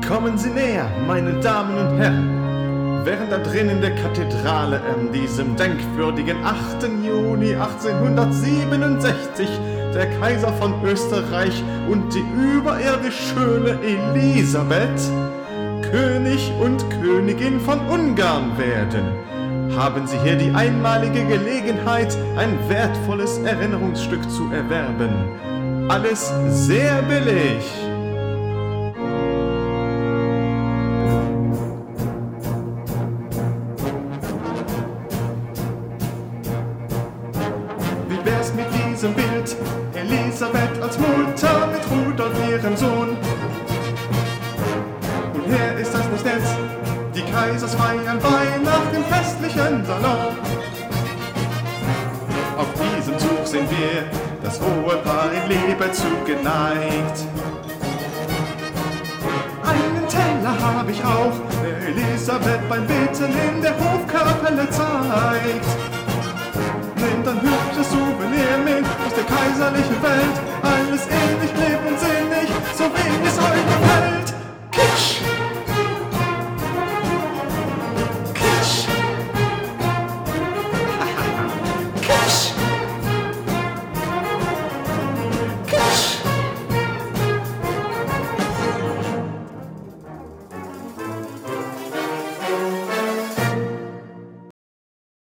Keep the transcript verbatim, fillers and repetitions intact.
Kommen Sie näher, meine Damen und Herren. Während da drin in der Kathedrale an diesem denkwürdigen achten Juni achtzehnhundertsiebenundsechzig der Kaiser von Österreich und die überirdisch schöne Elisabeth König und Königin von Ungarn werden, haben Sie hier die einmalige Gelegenheit, ein wertvolles Erinnerungsstück zu erwerben. Alles sehr billig. Wie wär's mit diesem Bild? Elisabeth als Mutter mit Rudolf ihrem Sohn. Und her ist das nicht nett, die Kaisers feiern Weihnachten im festlichen Salon. Auf diesem Zug sind wir, das hohe Paar in Liebe zugeneigt. Einen Teller hab ich auch, der Elisabeth beim Beten in der Hofkapelle zeigt. Nehmt ein hübsches Souvenir mit aus der kaiserlichen Welt